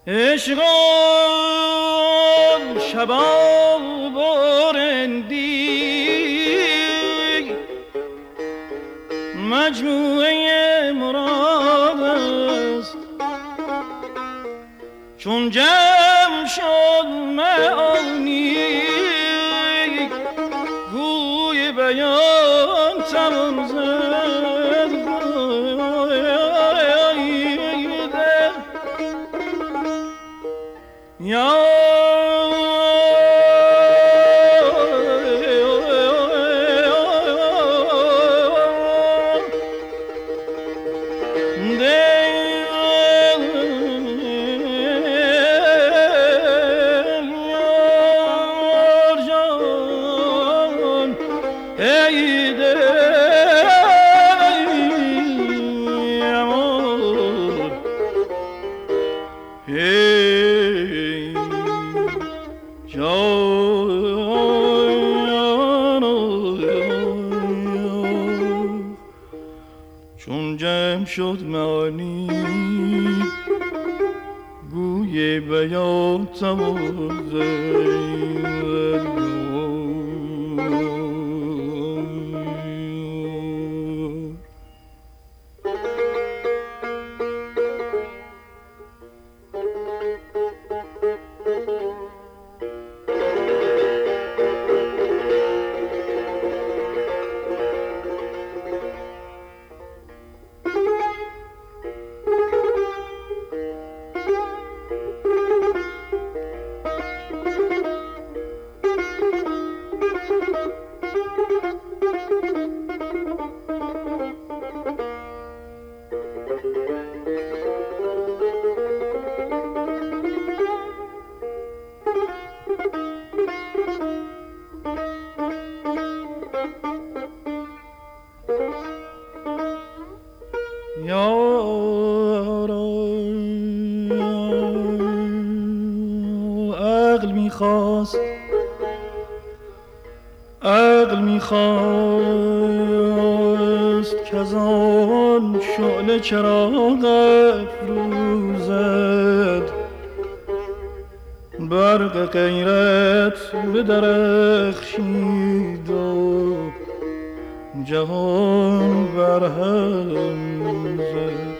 عشقم شباب بارندی مجموعه مراد است چون جمع شد معانی گوی بیان تمام زد یا چون جمع شد معانی گوی بیان تمام زد عقل میخواست که از آن شعله چراغ افروزد برق غیرت بدرخشید و جهان برهم زد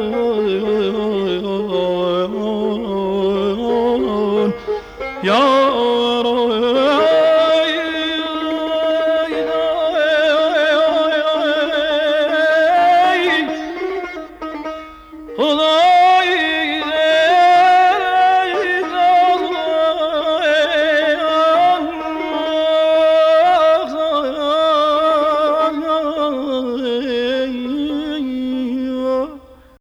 یا